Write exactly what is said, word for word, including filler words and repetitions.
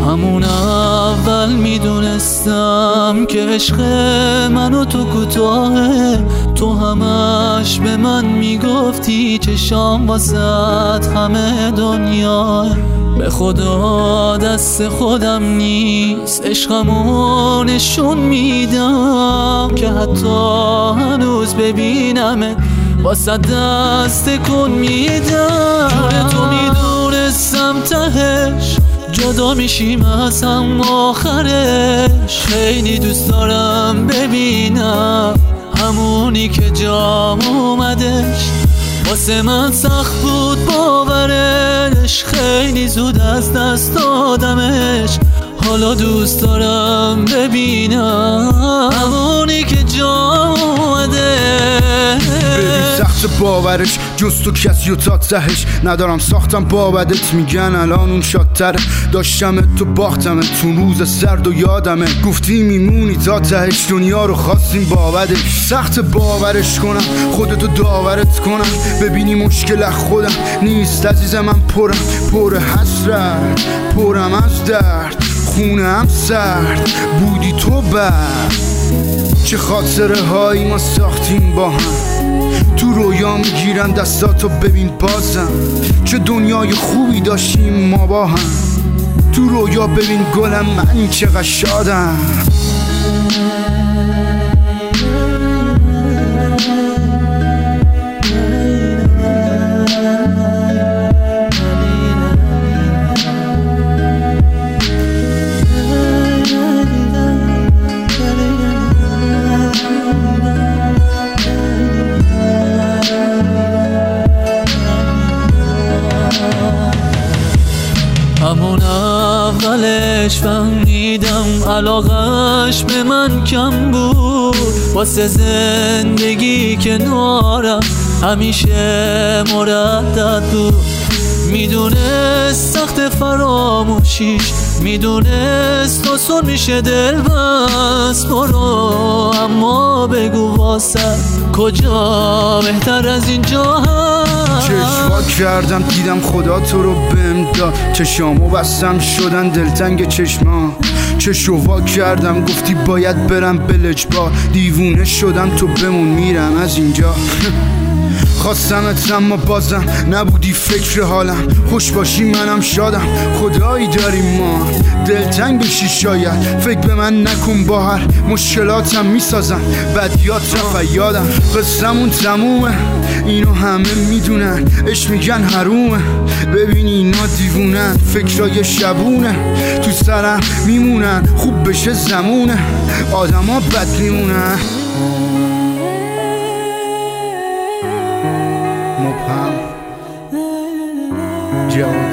همون اول میدونستم که عشق من و تو کوتاهه. تو همش به من میگفتی چشام واسط همه دنیا. به خدا دست خودم نیست، عشقمو نشون میدم که حتی هنوز ببینمت واسه دست کن میدم. جون تو میدونستم تهش جدا میشیم از هم آخرش. خیلی دوست دارم ببینم همونی که جام اومدش. واسه من سخت بود باورش، خیلی زود از دست دادمش. حالا دوست دارم ببینم همونی که جام اومدش. ببین سخت باورش جز تو کسی و تا تهش ندارم. ساختم بابدت میگن الان اون شادتره. داشتم تو باختم تو روز سرد و یادمه. گفتی میمونی تا تهش دنیا رو خواستیم بابدش. سخت باورش کنم خودتو داورت کنم. ببینی مشکل از خودم نیست عزیز من. پرم پر حسرت پرم از درد خونم سرد بودی تو بعد. چه خاطره هایی ما ساختیم با هم. تو رویا میگیرن دستاتو ببین بازم. چه دنیای خوبی داشتیم ما با هم. تو رویا ببین گلم من چقدر شادم. همون اولش فهمیدم علاقش به من کم بود. واسه زندگی کنارم همیشه مردد بود. میدونست سخت فراموشیش، میدونست آسون میشه دل بس برو. اما بگو واسه کجا بهتر از اینجا هست. چشوا کردم دیدم خدا تو رو بهم داد. چشامو بستم شدن دلتنگ چشما. چشوا کردم گفتی باید برم بلجبا. دیوونه شدم تو بمون میرم از اینجا. خواستمت اما بازم نبودی فکر حالم. خوش باشی منم شادم خدایی داریم ما. دلتنگ بشی شاید فکر به من نکن. با هر مشکلاتم میسازم بدیات رفت یادم. قصه‌مون تمومه اینو همه میدونن. عشق میگن حرومه ببین اینا دیوونن. فکرای شبونه تو سرم میمونن. خوب بشه زمونه آدما بد میمونن. مبهم جواب